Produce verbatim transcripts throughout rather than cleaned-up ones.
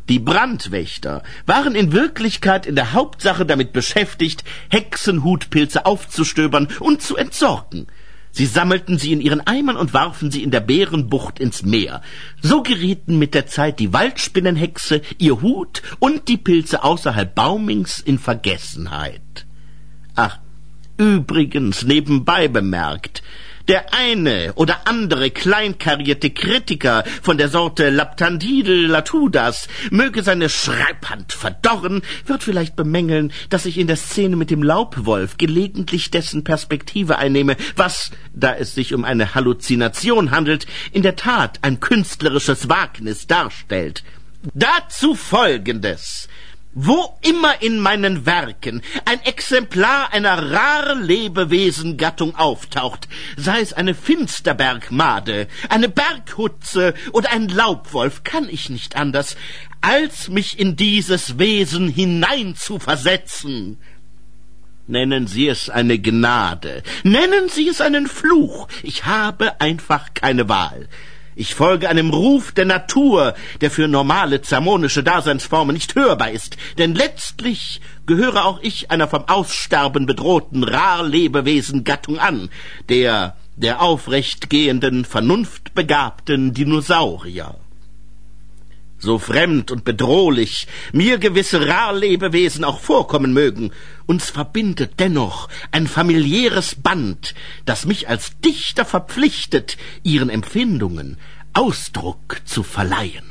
Die Brandwächter waren in Wirklichkeit in der Hauptsache damit beschäftigt, Hexenhutpilze aufzustöbern und zu entsorgen. Sie sammelten sie in ihren Eimern und warfen sie in der Bärenbucht ins Meer. So gerieten mit der Zeit die Waldspinnenhexe, ihr Hut und die Pilze außerhalb Baumings in Vergessenheit. Ach, übrigens nebenbei bemerkt, der eine oder andere kleinkarierte Kritiker von der Sorte Laptandidel Latudas möge seine Schreibhand verdorren, wird vielleicht bemängeln, dass ich in der Szene mit dem Laubwolf gelegentlich dessen Perspektive einnehme, was, da es sich um eine Halluzination handelt, in der Tat ein künstlerisches Wagnis darstellt. Dazu Folgendes: Wo immer in meinen Werken ein Exemplar einer raren Lebewesengattung auftaucht, sei es eine Finsterbergmade, eine Berghutze oder ein Laubwolf, kann ich nicht anders, als mich in dieses Wesen hineinzuversetzen. Nennen Sie es eine Gnade, nennen Sie es einen Fluch, ich habe einfach keine Wahl. Ich folge einem Ruf der Natur, der für normale zamonische Daseinsformen nicht hörbar ist, denn letztlich gehöre auch ich einer vom Aussterben bedrohten Rarlebewesengattung an, der der aufrecht gehenden, vernunftbegabten Dinosaurier. So fremd und bedrohlich mir gewisse Rarlebewesen auch vorkommen mögen, uns verbindet dennoch ein familiäres Band, das mich als Dichter verpflichtet, ihren Empfindungen Ausdruck zu verleihen.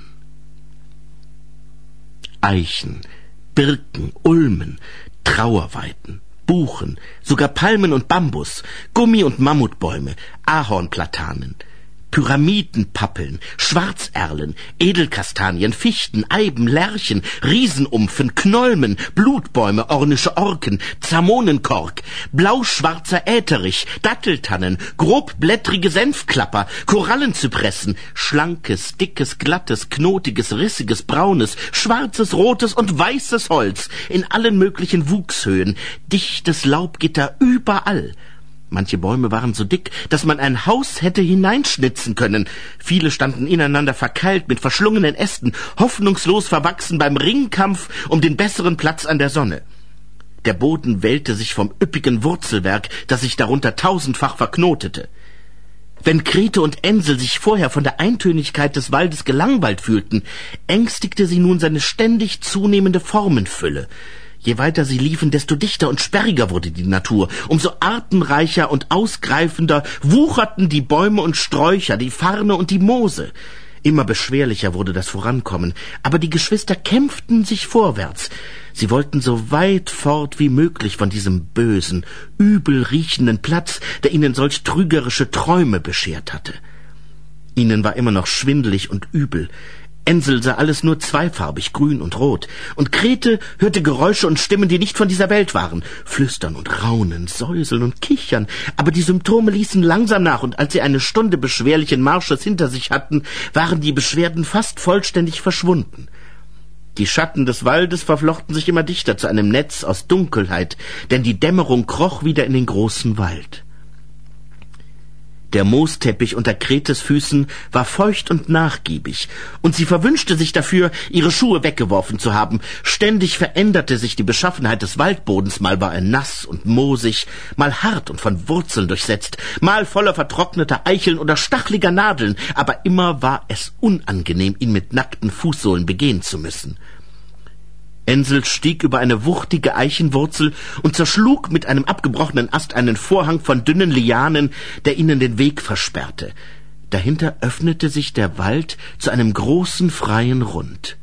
Eichen, Birken, Ulmen, Trauerweiden, Buchen, sogar Palmen und Bambus, Gummi- und Mammutbäume, Ahornplatanen, Pyramidenpappeln, Schwarzerlen, Edelkastanien, Fichten, Eiben, Lärchen, Riesenumpfen, Knolmen, Blutbäume, ornische Orken, Zamonenkork, blauschwarzer Ätherich, Datteltannen, grobblättrige Senfklapper, Korallenzypressen, schlankes, dickes, glattes, knotiges, rissiges, braunes, schwarzes, rotes und weißes Holz in allen möglichen Wuchshöhen, dichtes Laubgitter überall. Manche Bäume waren so dick, dass man ein Haus hätte hineinschnitzen können. Viele standen ineinander verkeilt mit verschlungenen Ästen, hoffnungslos verwachsen beim Ringkampf um den besseren Platz an der Sonne. Der Boden wellte sich vom üppigen Wurzelwerk, das sich darunter tausendfach verknotete. Wenn Grete und Ensel sich vorher von der Eintönigkeit des Waldes gelangweilt fühlten, ängstigte sie nun seine ständig zunehmende Formenfülle. Je weiter sie liefen, desto dichter und sperriger wurde die Natur. Umso artenreicher und ausgreifender wucherten die Bäume und Sträucher, die Farne und die Moose. Immer beschwerlicher wurde das Vorankommen, aber die Geschwister kämpften sich vorwärts. Sie wollten so weit fort wie möglich von diesem bösen, übel riechenden Platz, der ihnen solch trügerische Träume beschert hatte. Ihnen war immer noch schwindelig und übel. Ensel sah alles nur zweifarbig, grün und rot, und Grete hörte Geräusche und Stimmen, die nicht von dieser Welt waren, flüstern und raunen, säuseln und kichern, aber die Symptome ließen langsam nach, und als sie eine Stunde beschwerlichen Marsches hinter sich hatten, waren die Beschwerden fast vollständig verschwunden. Die Schatten des Waldes verflochten sich immer dichter zu einem Netz aus Dunkelheit, denn die Dämmerung kroch wieder in den großen Wald. Der Moosteppich unter Gretes Füßen war feucht und nachgiebig, und sie verwünschte sich dafür, ihre Schuhe weggeworfen zu haben. Ständig veränderte sich die Beschaffenheit des Waldbodens, mal war er nass und moosig, mal hart und von Wurzeln durchsetzt, mal voller vertrockneter Eicheln oder stachliger Nadeln, aber immer war es unangenehm, ihn mit nackten Fußsohlen begehen zu müssen. Ensel stieg über eine wuchtige Eichenwurzel und zerschlug mit einem abgebrochenen Ast einen Vorhang von dünnen Lianen, der ihnen den Weg versperrte. Dahinter öffnete sich der Wald zu einem großen freien Rund.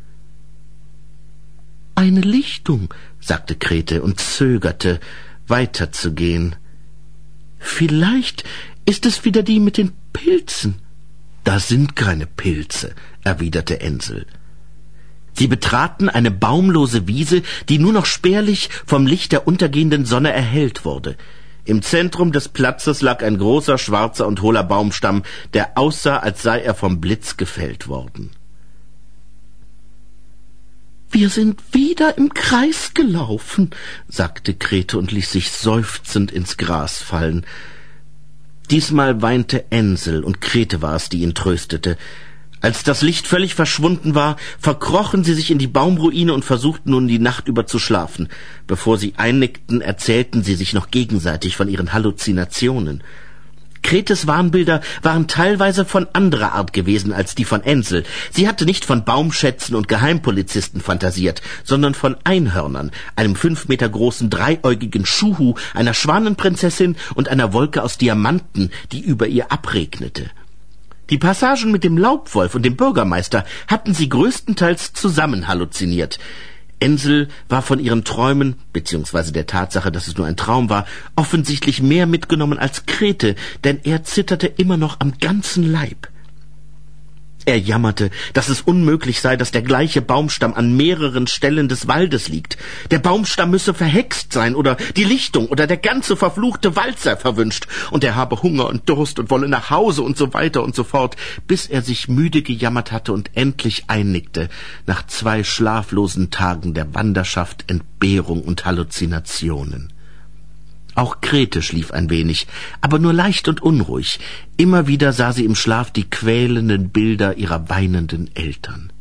»Eine Lichtung«, sagte Grete und zögerte, weiterzugehen. »Vielleicht ist es wieder die mit den Pilzen.« »Da sind keine Pilze«, erwiderte Ensel. Sie betraten eine baumlose Wiese, die nur noch spärlich vom Licht der untergehenden Sonne erhellt wurde. Im Zentrum des Platzes lag ein großer, schwarzer und hohler Baumstamm, der aussah, als sei er vom Blitz gefällt worden. »Wir sind wieder im Kreis gelaufen«, sagte Grete und ließ sich seufzend ins Gras fallen. Diesmal weinte Ensel, und Grete war es, die ihn tröstete. Als das Licht völlig verschwunden war, verkrochen sie sich in die Baumruine und versuchten nun die Nacht über zu schlafen. Bevor sie einnickten, erzählten sie sich noch gegenseitig von ihren Halluzinationen. Gretes Wahnbilder waren teilweise von anderer Art gewesen als die von Ensel. Sie hatte nicht von Baumschätzen und Geheimpolizisten fantasiert, sondern von Einhörnern, einem fünf Meter großen dreiäugigen Schuhu, einer Schwanenprinzessin und einer Wolke aus Diamanten, die über ihr abregnete. Die Passagen mit dem Laubwolf und dem Bürgermeister hatten sie größtenteils zusammen halluziniert. Ensel war von ihren Träumen, beziehungsweise der Tatsache, dass es nur ein Traum war, offensichtlich mehr mitgenommen als Grete, denn er zitterte immer noch am ganzen Leib. Er jammerte, dass es unmöglich sei, dass der gleiche Baumstamm an mehreren Stellen des Waldes liegt. Der Baumstamm müsse verhext sein oder die Lichtung oder der ganze verfluchte Wald sei verwünscht und er habe Hunger und Durst und wolle nach Hause und so weiter und so fort, bis er sich müde gejammert hatte und endlich einnickte, nach zwei schlaflosen Tagen der Wanderschaft, Entbehrung und Halluzinationen. Auch Grete schlief ein wenig, aber nur leicht und unruhig. Immer wieder sah sie im Schlaf die quälenden Bilder ihrer weinenden Eltern.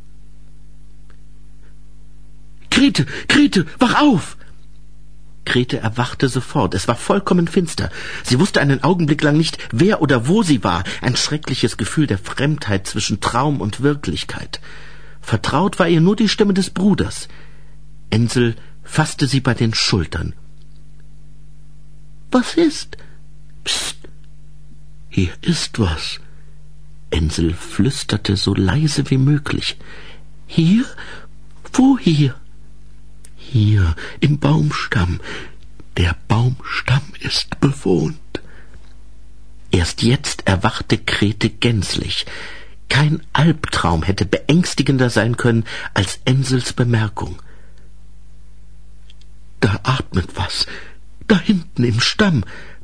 »Grete, Grete, wach auf!« Grete erwachte sofort. Es war vollkommen finster. Sie wusste einen Augenblick lang nicht, wer oder wo sie war. Ein schreckliches Gefühl der Fremdheit zwischen Traum und Wirklichkeit. Vertraut war ihr nur die Stimme des Bruders. Ensel fasste sie bei den Schultern. »Was ist?« »Psst, hier ist was.« Ensel flüsterte so leise wie möglich. »Hier? Wo hier?« »Hier, im Baumstamm. Der Baumstamm ist bewohnt.« Erst jetzt erwachte Grete gänzlich. Kein Albtraum hätte beängstigender sein können als Ensels Bemerkung. »Da atmet was. Da hinten im Stamm.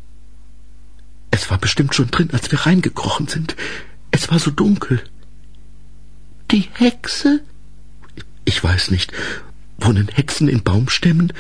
Es war bestimmt schon drin, als wir reingekrochen sind. Es war so dunkel.« »Die Hexe?« »Ich weiß nicht. Wohnen Hexen in Baumstämmen?«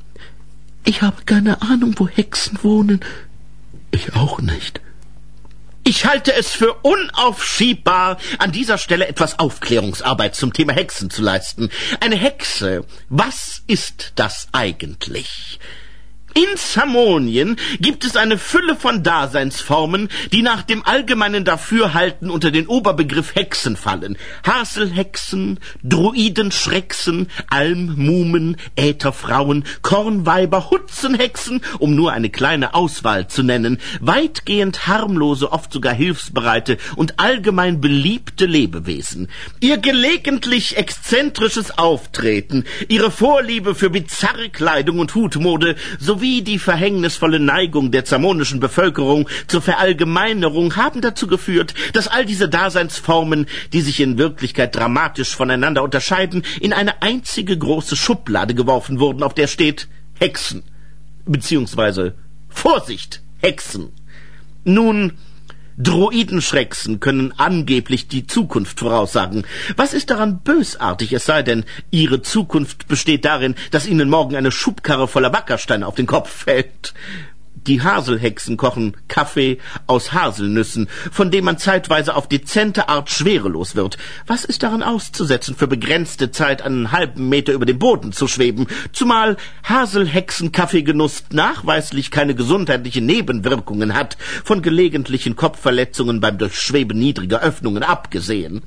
»Ich habe keine Ahnung, wo Hexen wohnen.« »Ich auch nicht.« Ich halte es für unaufschiebbar, an dieser Stelle etwas Aufklärungsarbeit zum Thema Hexen zu leisten. Eine Hexe, was ist das eigentlich? In Zamonien gibt es eine Fülle von Daseinsformen, die nach dem allgemeinen Dafürhalten unter den Oberbegriff Hexen fallen. Haselhexen, Druidenschrecksen, Almmumen, Ätherfrauen, Kornweiber, Hutzenhexen, um nur eine kleine Auswahl zu nennen, weitgehend harmlose, oft sogar hilfsbereite und allgemein beliebte Lebewesen. Ihr gelegentlich exzentrisches Auftreten, ihre Vorliebe für bizarre Kleidung und Hutmode sowie die verhängnisvolle Neigung der zamonischen Bevölkerung zur Verallgemeinerung haben dazu geführt, dass all diese Daseinsformen, die sich in Wirklichkeit dramatisch voneinander unterscheiden, in eine einzige große Schublade geworfen wurden, auf der steht Hexen, beziehungsweise Vorsicht, Hexen. Nun, Druidenschrecksen können angeblich die Zukunft voraussagen. Was ist daran bösartig, es sei denn, ihre Zukunft besteht darin, dass ihnen morgen eine Schubkarre voller Wackersteine auf den Kopf fällt? Die Haselhexen kochen Kaffee aus Haselnüssen, von dem man zeitweise auf dezente Art schwerelos wird. Was ist daran auszusetzen, für begrenzte Zeit einen halben Meter über dem Boden zu schweben, zumal Haselhexen-Kaffeegenuss nachweislich keine gesundheitlichen Nebenwirkungen hat, von gelegentlichen Kopfverletzungen beim Durchschweben niedriger Öffnungen abgesehen.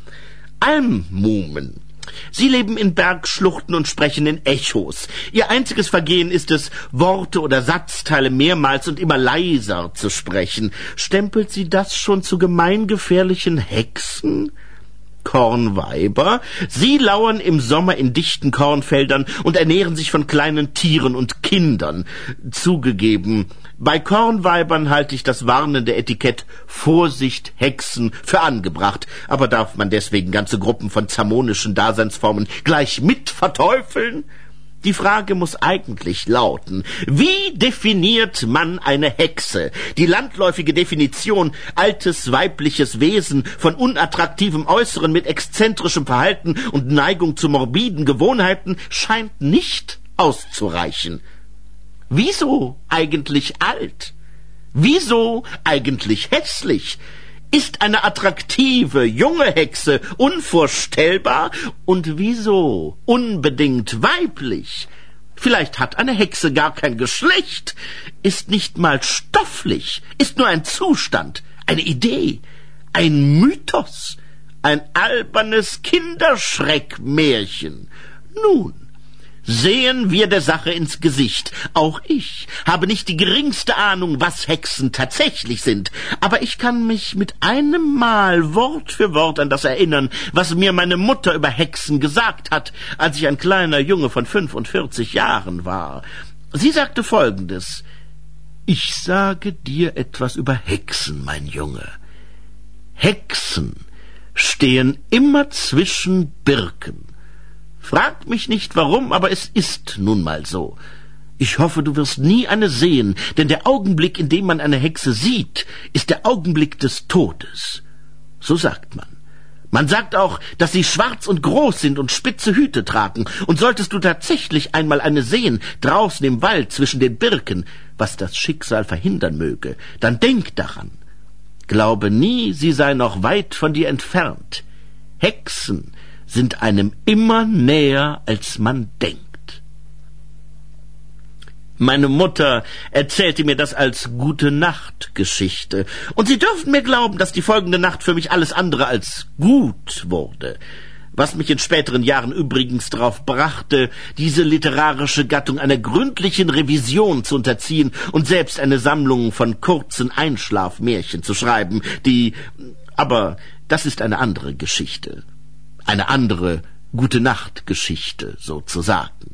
Almmumen. Sie leben in Bergschluchten und sprechen in Echos. Ihr einziges Vergehen ist es, Worte oder Satzteile mehrmals und immer leiser zu sprechen. Stempelt sie das schon zu gemeingefährlichen Hexen? Kornweiber. Sie lauern im Sommer in dichten Kornfeldern und ernähren sich von kleinen Tieren und Kindern. Zugegeben, bei Kornweibern halte ich das warnende Etikett Vorsicht, Hexen für angebracht. Aber darf man deswegen ganze Gruppen von zamonischen Daseinsformen gleich mit verteufeln? Die Frage muss eigentlich lauten: Wie definiert man eine Hexe? Die landläufige Definition, altes weibliches Wesen von unattraktivem Äußeren mit exzentrischem Verhalten und Neigung zu morbiden Gewohnheiten, scheint nicht auszureichen. Wieso eigentlich alt? Wieso eigentlich hässlich? Ist eine attraktive, junge Hexe unvorstellbar? Und wieso unbedingt weiblich? Vielleicht hat eine Hexe gar kein Geschlecht, ist nicht mal stofflich, ist nur ein Zustand, eine Idee, ein Mythos, ein albernes Kinderschreckmärchen. Nun, sehen wir der Sache ins Gesicht. Auch ich habe nicht die geringste Ahnung, was Hexen tatsächlich sind, aber ich kann mich mit einem Mal Wort für Wort an das erinnern, was mir meine Mutter über Hexen gesagt hat, als ich ein kleiner Junge von fünfundvierzig Jahren war. Sie sagte Folgendes: Ich sage dir etwas über Hexen, mein Junge. Hexen stehen immer zwischen Birken. Frag mich nicht warum, aber es ist nun mal so. Ich hoffe, du wirst nie eine sehen, denn der Augenblick, in dem man eine Hexe sieht, ist der Augenblick des Todes. So sagt man. Man sagt auch, dass sie schwarz und groß sind und spitze Hüte tragen. Und solltest du tatsächlich einmal eine sehen, draußen im Wald zwischen den Birken, was das Schicksal verhindern möge, dann denk daran. Glaube nie, sie sei noch weit von dir entfernt. Hexen sind einem immer näher, als man denkt. Meine Mutter erzählte mir das als Gute-Nacht-Geschichte. Und Sie dürfen mir glauben, dass die folgende Nacht für mich alles andere als gut wurde. Was mich in späteren Jahren übrigens darauf brachte, diese literarische Gattung einer gründlichen Revision zu unterziehen und selbst eine Sammlung von kurzen Einschlafmärchen zu schreiben, die... Aber das ist eine andere Geschichte. Eine andere Gute-Nacht-Geschichte sozusagen.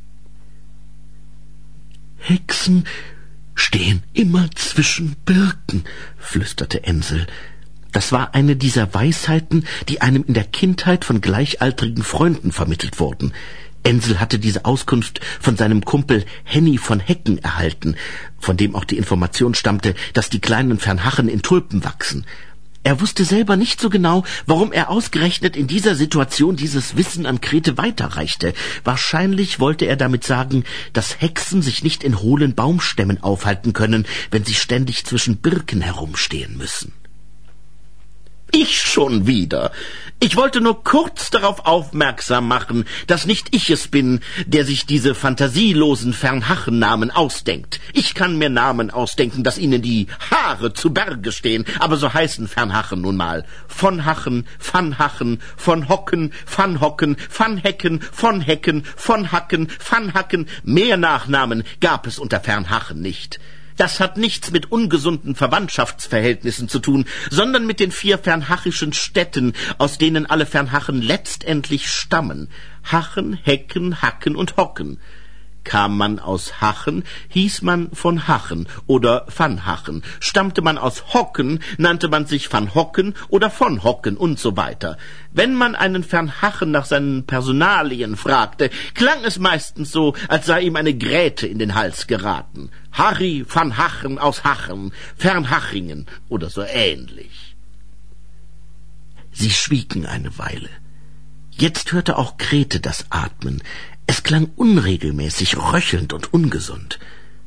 Hexen stehen immer zwischen Birken, flüsterte Ensel. Das war eine dieser Weisheiten, die einem in der Kindheit von gleichaltrigen Freunden vermittelt wurden. Ensel hatte diese Auskunft von seinem Kumpel Henny von Hecken erhalten, von dem auch die Information stammte, dass die kleinen Fernhachen in Tulpen wachsen. Er wusste selber nicht so genau, warum er ausgerechnet in dieser Situation dieses Wissen an Grete weiterreichte. Wahrscheinlich wollte er damit sagen, dass Hexen sich nicht in hohlen Baumstämmen aufhalten können, wenn sie ständig zwischen Birken herumstehen müssen. Ich schon wieder. Ich wollte nur kurz darauf aufmerksam machen, dass nicht ich es bin, der sich diese fantasielosen Fernhachennamen ausdenkt. Ich kann mir Namen ausdenken, dass ihnen die Haare zu Berge stehen, aber so heißen Fernhachen nun mal. Von Hachen, van Hachen, von Hocken, van Hocken, van Hecken, von Hecken, von Hacken, van Hacken. Mehr Nachnamen gab es unter Fernhachen nicht. Das hat nichts mit ungesunden Verwandtschaftsverhältnissen zu tun, sondern mit den vier fernhachischen Städten, aus denen alle Fernhachen letztendlich stammen. Hachen, Hecken, Hacken und Hocken. Kam man aus Hachen, hieß man von Hachen oder van Hachen. Stammte man aus Hocken, nannte man sich van Hocken oder von Hocken und so weiter. Wenn man einen Fernhachen nach seinen Personalien fragte, klang es meistens so, als sei ihm eine Gräte in den Hals geraten. Harry van Hachen aus Hachen, Fernhachingen oder so ähnlich. Sie schwiegen eine Weile. Jetzt hörte auch Grete das Atmen. Es klang unregelmäßig, röchelnd und ungesund.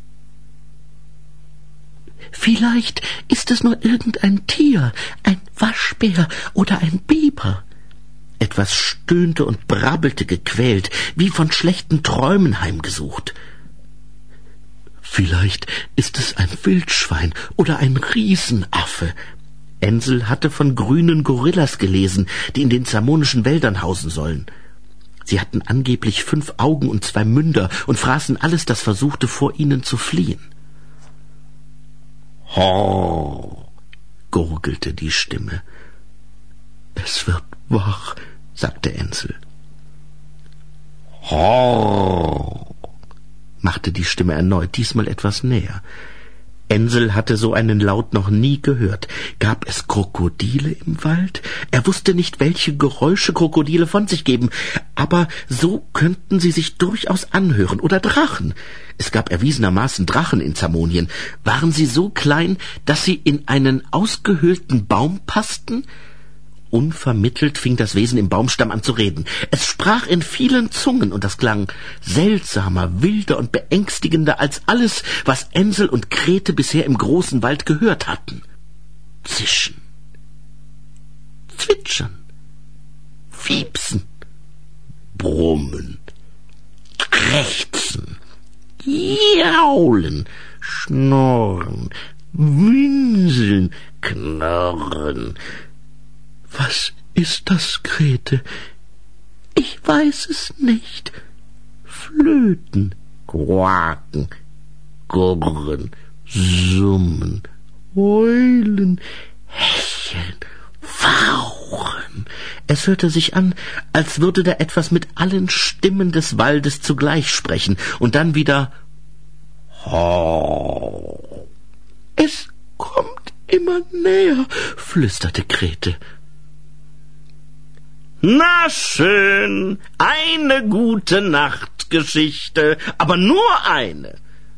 Vielleicht ist es nur irgendein Tier, ein Waschbär oder ein Biber. Etwas stöhnte und brabbelte gequält, wie von schlechten Träumen heimgesucht. Vielleicht ist es ein Wildschwein oder ein Riesenaffe. Ensel hatte von grünen Gorillas gelesen, die in den zamonischen Wäldern hausen sollen. Sie hatten angeblich fünf Augen und zwei Münder und fraßen alles, das versuchte, vor ihnen zu fliehen. Horr, gurgelte die Stimme. Es wird wach, sagte Ensel. Horr, machte die Stimme erneut, diesmal etwas näher. Ensel hatte so einen Laut noch nie gehört. Gab es Krokodile im Wald? Er wusste nicht, welche Geräusche Krokodile von sich geben, aber so könnten sie sich durchaus anhören. Oder Drachen. Es gab erwiesenermaßen Drachen in Zamonien. Waren sie so klein, dass sie in einen ausgehöhlten Baum passten? Unvermittelt fing das Wesen im Baumstamm an zu reden. Es sprach in vielen Zungen, und das klang seltsamer, wilder und beängstigender als alles, was Ensel und Grete bisher im großen Wald gehört hatten. Zischen, zwitschern, fiepsen, brummen, krächzen, jaulen, schnorren, winseln, knurren. Was ist das, Grete? Ich weiß es nicht. Flöten, quaken, gurren, summen, heulen, hecheln, fauchen. Es hörte sich an, als würde da etwas mit allen Stimmen des Waldes zugleich sprechen, und dann wieder Ho. Es kommt immer näher, flüsterte Grete. Na schön, eine gute Nachtgeschichte, aber nur eine.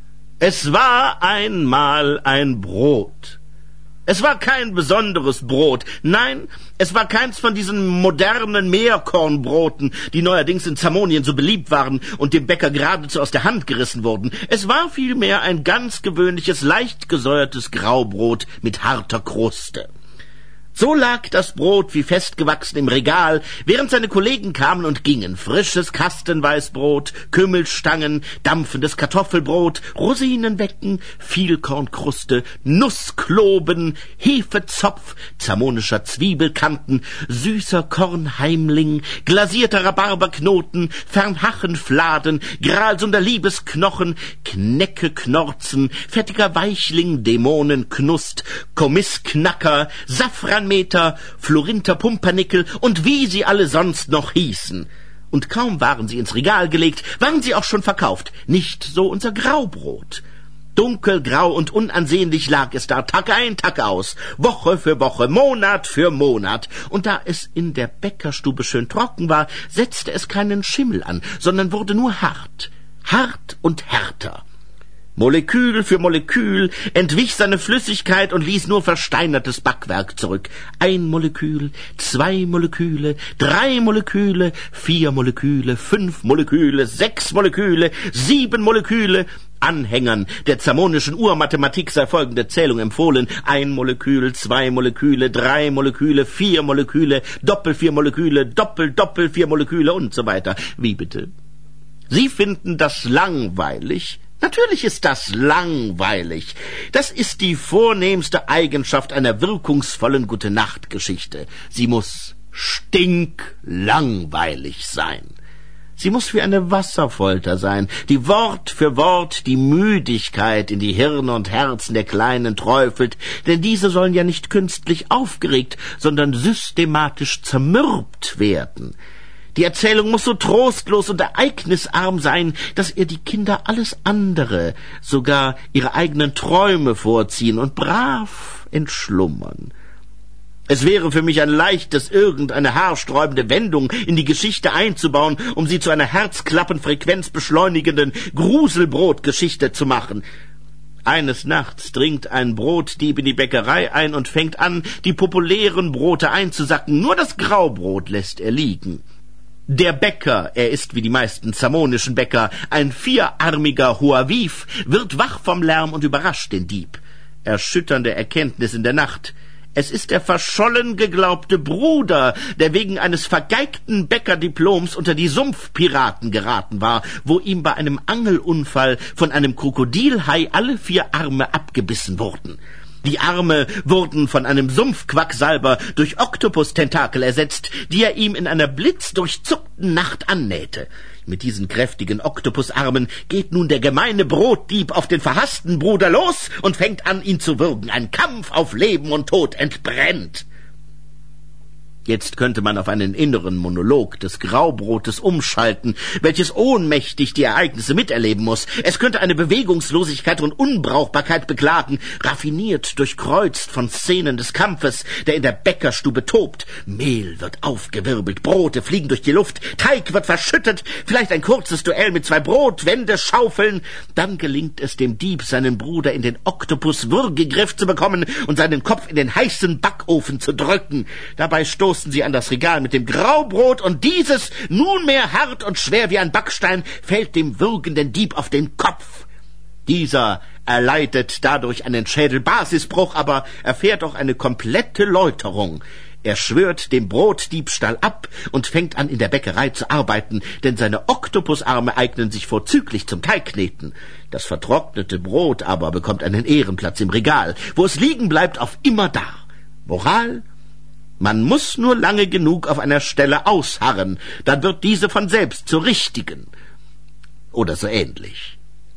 Es war einmal ein Brot. Es war kein besonderes Brot. Nein, es war keins von diesen modernen Meerkornbroten, die neuerdings in Zamonien so beliebt waren und dem Bäcker geradezu aus der Hand gerissen wurden. Es war vielmehr ein ganz gewöhnliches, leicht gesäuertes Graubrot mit harter Kruste. So lag das Brot wie festgewachsen im Regal, während seine Kollegen kamen und gingen. Frisches Kastenweißbrot, Kümmelstangen, dampfendes Kartoffelbrot, Rosinenwecken, Vielkornkruste, Nusskloben, Hefezopf, zamonischer Zwiebelkanten, süßer Kornheimling, glasierter Rhabarberknoten, Fernhachenfladen, Gralsunder Liebesknochen, Kneckeknorzen, fettiger Weichling, Dämonenknust, Kommissknacker, Safran Meter, Florinter Pumpernickel und wie sie alle sonst noch hießen. Und kaum waren sie ins Regal gelegt, waren sie auch schon verkauft. Nicht so unser Graubrot. Dunkelgrau und unansehnlich lag es da, Tag ein, Tag aus, Woche für Woche, Monat für Monat. Und da es in der Bäckerstube schön trocken war, setzte es keinen Schimmel an, sondern wurde nur hart, hart und härter. Molekül für Molekül entwich seine Flüssigkeit und ließ nur versteinertes Backwerk zurück. Ein Molekül, zwei Moleküle, drei Moleküle, vier Moleküle, fünf Moleküle, sechs Moleküle, sieben Moleküle. Anhängern der zamonischen Urmathematik sei folgende Zählung empfohlen: ein Molekül, zwei Moleküle, drei Moleküle, vier Moleküle, Doppel vier Moleküle, Doppel Doppel vier Moleküle und so weiter. Wie bitte? Sie finden das langweilig? Natürlich ist das langweilig. Das ist die vornehmste Eigenschaft einer wirkungsvollen Gute-Nacht-Geschichte. Sie muss stinklangweilig sein. Sie muss wie eine Wasserfolter sein, die Wort für Wort die Müdigkeit in die Hirne und Herzen der Kleinen träufelt, denn diese sollen ja nicht künstlich aufgeregt, sondern systematisch zermürbt werden. Die Erzählung muss so trostlos und ereignisarm sein, dass ihr die Kinder alles andere, sogar ihre eigenen Träume vorziehen und brav entschlummern. Es wäre für mich ein leichtes, irgendeine haarsträubende Wendung in die Geschichte einzubauen, um sie zu einer Herzklappenfrequenz beschleunigenden Gruselbrotgeschichte zu machen. Eines Nachts dringt ein Brotdieb in die Bäckerei ein und fängt an, die populären Brote einzusacken. Nur das Graubrot lässt er liegen. Der Bäcker, er ist wie die meisten zamonischen Bäcker ein vierarmiger Hoaviv, wird wach vom Lärm und überrascht den Dieb. Erschütternde Erkenntnis in der Nacht. Es ist der verschollen geglaubte Bruder, der wegen eines vergeigten Bäckerdiploms unter die Sumpfpiraten geraten war, wo ihm bei einem Angelunfall von einem Krokodilhai alle vier Arme abgebissen wurden. Die Arme wurden von einem Sumpfquacksalber durch Oktopustentakel ersetzt, die er ihm in einer blitzdurchzuckten Nacht annähte. Mit diesen kräftigen Oktopusarmen geht nun der gemeine Brotdieb auf den verhassten Bruder los und fängt an, ihn zu würgen. Ein Kampf auf Leben und Tod entbrennt. Jetzt könnte man auf einen inneren Monolog des Graubrotes umschalten, welches ohnmächtig die Ereignisse miterleben muss. Es könnte eine Bewegungslosigkeit und Unbrauchbarkeit beklagen, raffiniert durchkreuzt von Szenen des Kampfes, der in der Bäckerstube tobt. Mehl wird aufgewirbelt, Brote fliegen durch die Luft, Teig wird verschüttet, vielleicht ein kurzes Duell mit zwei Brotwendeschaufeln. Dann gelingt es dem Dieb, seinen Bruder in den Oktopus-Würgegriff zu bekommen und seinen Kopf in den heißen Backofen zu drücken. Dabei stoßen sie an das Regal mit dem Graubrot, und dieses, nunmehr hart und schwer wie ein Backstein, fällt dem würgenden Dieb auf den Kopf. Dieser erleidet dadurch einen Schädelbasisbruch, aber erfährt auch eine komplette Läuterung. Er schwört dem Brotdiebstahl ab und fängt an, in der Bäckerei zu arbeiten, denn seine Oktopusarme eignen sich vorzüglich zum Teigkneten. Das vertrocknete Brot aber bekommt einen Ehrenplatz im Regal, wo es liegen bleibt auf immerdar. Moral: Man muss nur lange genug auf einer Stelle ausharren, dann wird diese von selbst zur richtigen. Oder so ähnlich.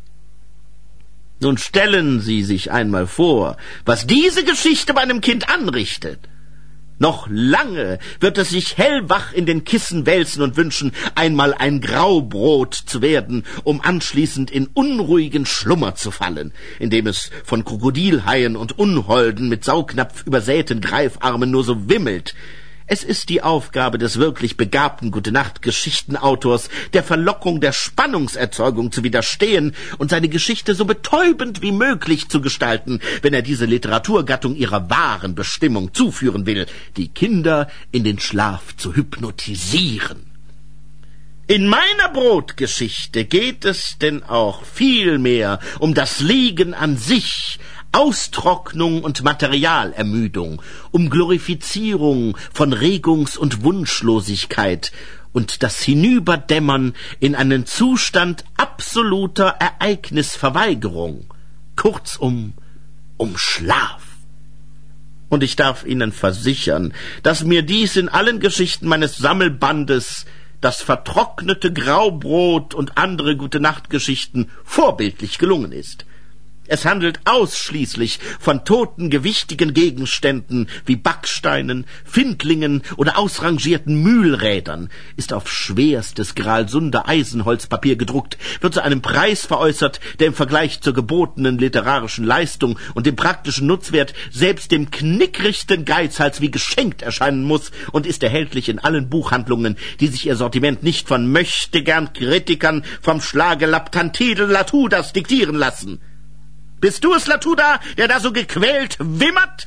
Nun stellen Sie sich einmal vor, was diese Geschichte bei einem Kind anrichtet. Noch lange wird es sich hellwach in den Kissen wälzen und wünschen, einmal ein Graubrot zu werden, um anschließend in unruhigen Schlummer zu fallen, indem es von Krokodilhaien und Unholden mit Saugnapf übersäten Greifarmen nur so wimmelt. Es ist die Aufgabe des wirklich begabten Gute-Nacht-Geschichtenautors, der Verlockung der Spannungserzeugung zu widerstehen und seine Geschichte so betäubend wie möglich zu gestalten, wenn er diese Literaturgattung ihrer wahren Bestimmung zuführen will, die Kinder in den Schlaf zu hypnotisieren. In meiner Brotgeschichte geht es denn auch viel mehr um das Liegen an sich, Austrocknung und Materialermüdung, um Glorifizierung von Regungs- und Wunschlosigkeit und das Hinüberdämmern in einen Zustand absoluter Ereignisverweigerung, kurzum um Schlaf. Und ich darf Ihnen versichern, dass mir dies in allen Geschichten meines Sammelbandes, das vertrocknete Graubrot und andere Gute-Nacht-Geschichten, vorbildlich gelungen ist. Es handelt ausschließlich von toten, gewichtigen Gegenständen wie Backsteinen, Findlingen oder ausrangierten Mühlrädern, ist auf schwerstes Gralsunder Eisenholzpapier gedruckt, wird zu einem Preis veräußert, der im Vergleich zur gebotenen literarischen Leistung und dem praktischen Nutzwert selbst dem knickrigsten Geizhals wie geschenkt erscheinen muss und ist erhältlich in allen Buchhandlungen, die sich ihr Sortiment nicht von möchtegern Kritikern vom Schlage Laptantidel Latudas diktieren lassen. Bist du es, Latuda, der da so gequält wimmert?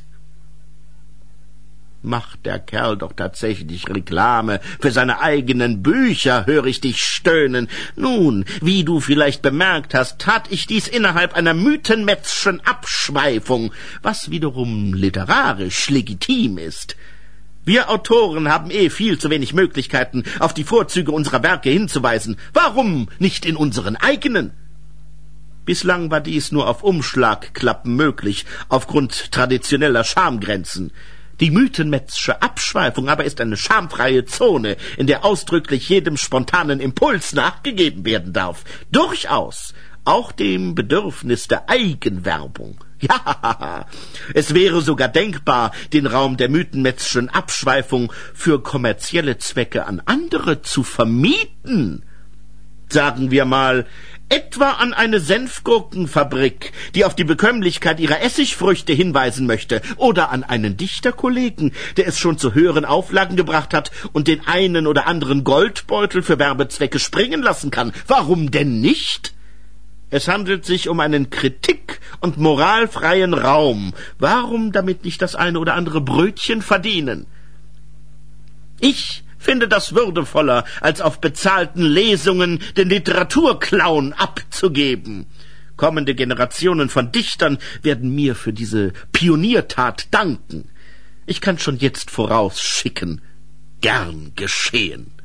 Macht der Kerl doch tatsächlich Reklame für seine eigenen Bücher, höre ich dich stöhnen. Nun, wie du vielleicht bemerkt hast, tat ich dies innerhalb einer mythenmetzschen Abschweifung, was wiederum literarisch legitim ist. Wir Autoren haben eh viel zu wenig Möglichkeiten, auf die Vorzüge unserer Werke hinzuweisen. Warum nicht in unseren eigenen? Bislang war dies nur auf Umschlagklappen möglich, aufgrund traditioneller Schamgrenzen. Die mythenmetzsche Abschweifung aber ist eine schamfreie Zone, in der ausdrücklich jedem spontanen Impuls nachgegeben werden darf. Durchaus auch dem Bedürfnis der Eigenwerbung. Ja, es wäre sogar denkbar, den Raum der mythenmetzschen Abschweifung für kommerzielle Zwecke an andere zu vermieten. Sagen wir mal, etwa an eine Senfgurkenfabrik, die auf die Bekömmlichkeit ihrer Essigfrüchte hinweisen möchte, oder an einen Dichterkollegen, der es schon zu höheren Auflagen gebracht hat und den einen oder anderen Goldbeutel für Werbezwecke springen lassen kann. Warum denn nicht? Es handelt sich um einen kritik- und moralfreien Raum. Warum damit nicht das eine oder andere Brötchen verdienen? Ich finde das würdevoller, als auf bezahlten Lesungen den Literaturclown abzugeben. Kommende Generationen von Dichtern werden mir für diese Pioniertat danken. Ich kann schon jetzt vorausschicken, gern geschehen.